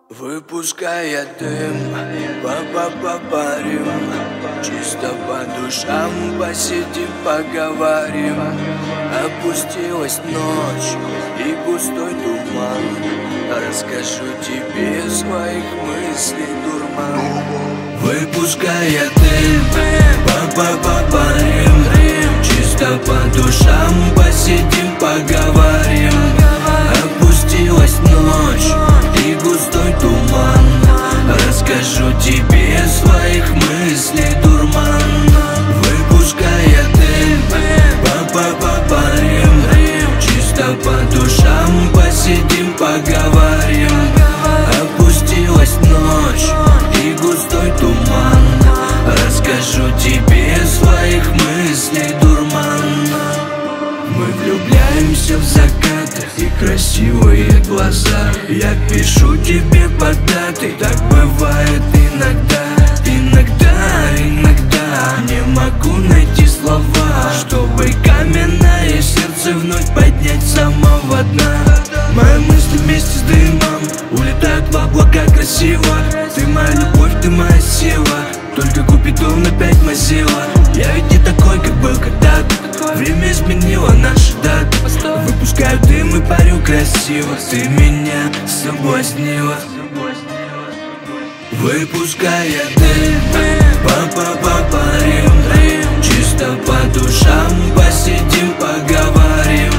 Выпуская дым, парим, чисто по душам посидим, поговорим. Опустилась ночь и густой туман, расскажу тебе своих мыслей дурман. Выпуская дым, парим, чисто по душам посидим, поговорим. Опустилась ночь и густой туман, расскажу тебе своих мыслей дурман. Выпуская дым, парим, чисто по душам посидим, поговорим. Опустилась ночь и густой туман, расскажу тебе своих мыслей дурман. Мы влюбляемся в закаты и красивые глаза. Я пишу тебе по даты, так бывает иногда. Иногда не могу найти слова, чтобы каменное сердце вновь поднять с самого дна. Мои мысли вместе с дымом улетают в облака красиво. Ты моя любовь, ты моя сила, только Купидон опять мазила. Я ведь не такой, как был когда-то, время изменило наши даты. Выпускаю дым и парю красиво, ты меня соблазнила. Выпуская дым, парим, чисто по душам посидим, поговорим.